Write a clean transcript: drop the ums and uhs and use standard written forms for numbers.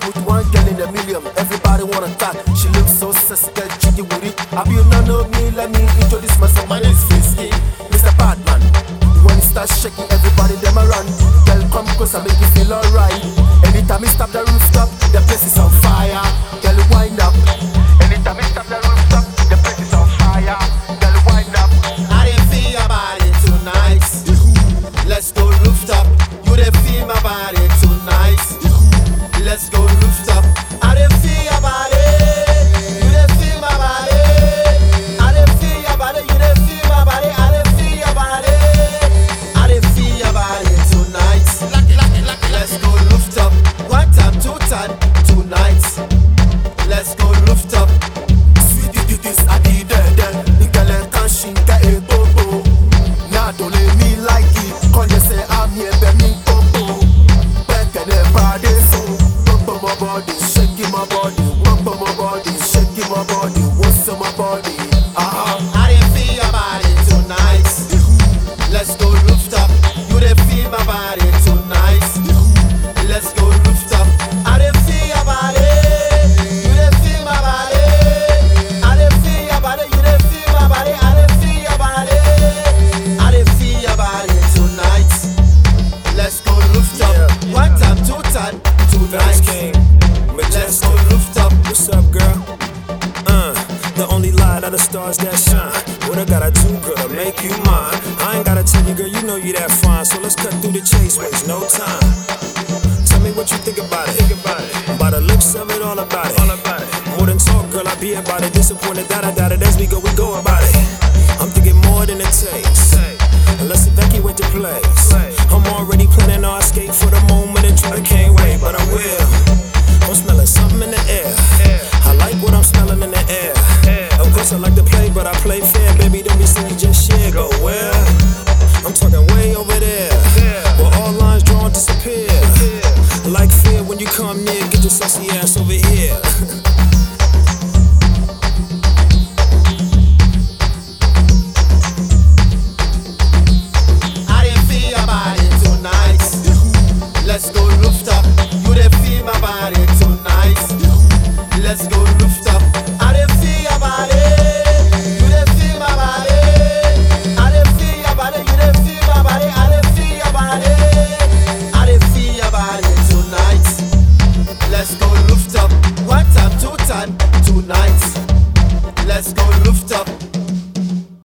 with one girl in a million. Everybody wanna talk. She looks so sassy, get jiggy with it. I be you not know me, let me introduce myself. My name is Fisky, Mr. Batman. When it starts shaking, everybody them around. Girl, come close and make you feel alright. Anytime we stop the rooftop, the place is on fire. Girl, wind up. Anytime we stop the rooftop, the place is on fire. Girl, wind up. I didn't feel your body tonight. Let's go rooftop. You didn't feel my body tonight. Let's go rooftop. I didn't feel your body. You didn't feel my body. I didn't feel your body. You didn't feel my body. I didn't feel your body. I didn't feel your body tonight. Let's go rooftop. One time, two time, tonight. Let's go rooftop. Sweetie, this I did that. The girl can she get a bobo. Now don't let me like it. Call you say I'm here, bet me bobo. Back at the party, so bump my body, shaking my body, bump my body, shaking my body, what's on my body? I didn't feel your body tonight. Let's go rooftop. You didn't feel my body tonight. Let's go rooftop. I didn't feel your body. You didn't feel my body. I didn't feel your body. You didn't feel my body. I didn't feel your body. I didn't feel your body tonight. Let's go rooftop. One time, two time, tonight. Let's go rooftop. What's up, girl? The only light are the stars that shine. What I gotta do, girl, to make you mine? I ain't gotta tell you, girl, you know you that fine. So let's cut through the chase, waste no time. Tell me what you think about it. By the looks of it, all about it. More than talk, girl, I be about it. Disappointed that I doubt it. As we go about it. I'm thinking more than it takes. Let's evacuate the place. I'm already planning our escape for the moment and try. I can't wait, but I will. I'm smelling something in the air. I like what I'm smelling in the air. Of course I like to play, but I play fair. Baby, don't be silly, just share. Go where? I'm talking way over there, where all lines drawn disappear. Like fear when you come near, get your sexy ass over here. I didn't feel your body tonight. Let's go rooftop. You didn't feel my body tonight. Let's go